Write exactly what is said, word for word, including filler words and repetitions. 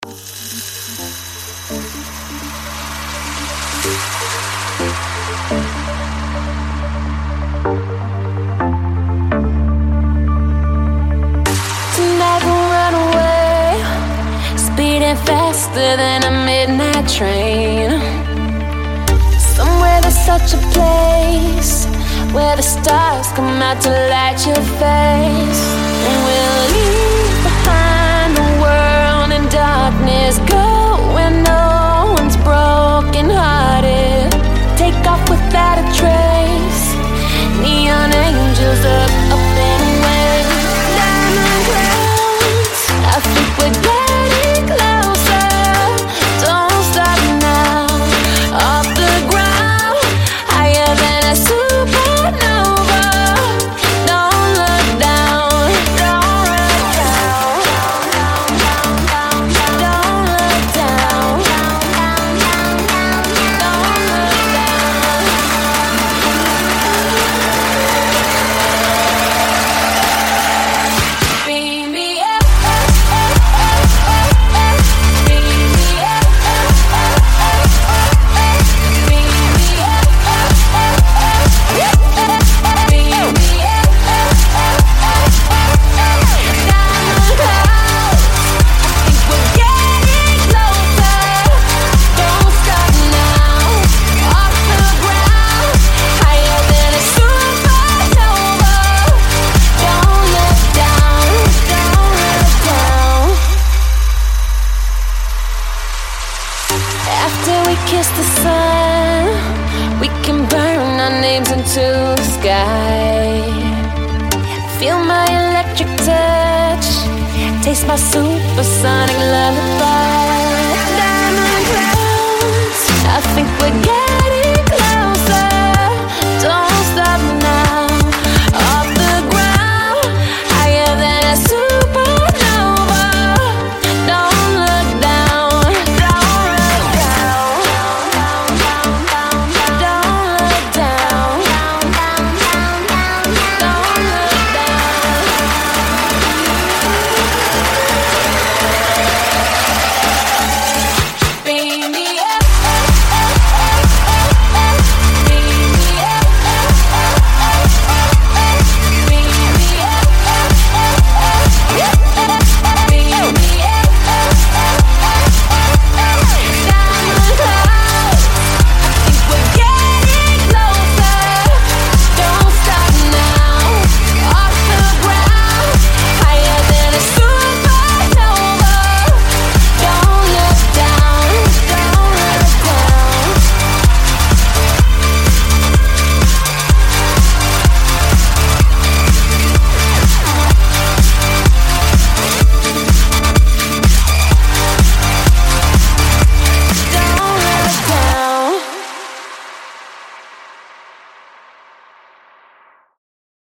Tonight we'll run away, speeding faster than a midnight train. Somewhere there's such a place where the stars come out to light your face. And we'll leave behind the world in darkness, go where no one's broken hearted. Take off without a trace, neon angels up, up and away. Diamond clouds, I think we're getting closer. Don't stop now, off the ground, higher than a supernova. Don't look down, don't look down, don't look down, don't look down. Beam me up, beam me up, beam me up, beam me up. Diamond clouds, I think we're getting closer. Don't stop now, off the ground, higher than a supernova. Don't look down, don't look down. After we kiss the sun, we can burn our names into the sky. Feel my electric touch, taste my supersonic lullaby.